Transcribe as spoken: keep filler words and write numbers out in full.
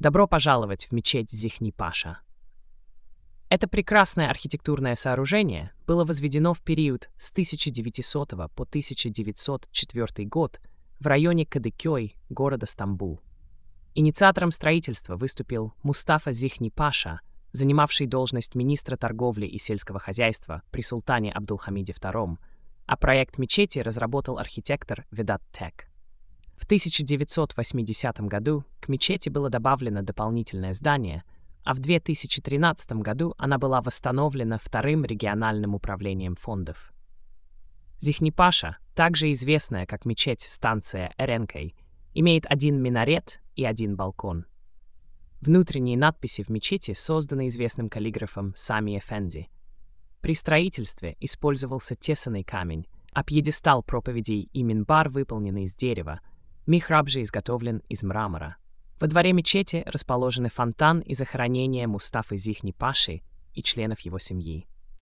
Добро пожаловать в мечеть Зихни-Паша. Это прекрасное архитектурное сооружение было возведено в период с тысяча девятисотого по тысяча девятьсот четвёртый год в районе Кадыкёй, города Стамбул. Инициатором строительства выступил Мустафа Зихни-Паша, занимавший должность министра торговли и сельского хозяйства при султане Абдулхамиде втором, а проект мечети разработал архитектор Ведат Тек. В тысяча девятьсот восьмидесятом году к мечети было добавлено дополнительное здание, а в две тысячи тринадцатом году она была восстановлена вторым региональным управлением фондов. Зихни-Паша, также известная как мечеть-станция Эренкей, имеет один минарет и один балкон. Внутренние надписи в мечети созданы известным каллиграфом Сами Эфенди. При строительстве использовался тесаный камень, а пьедестал проповедей и минбар выполнены из дерева, михраб же изготовлен из мрамора. Во дворе мечети расположены фонтан и захоронение Мустафы Зихни-Паши и членов его семьи.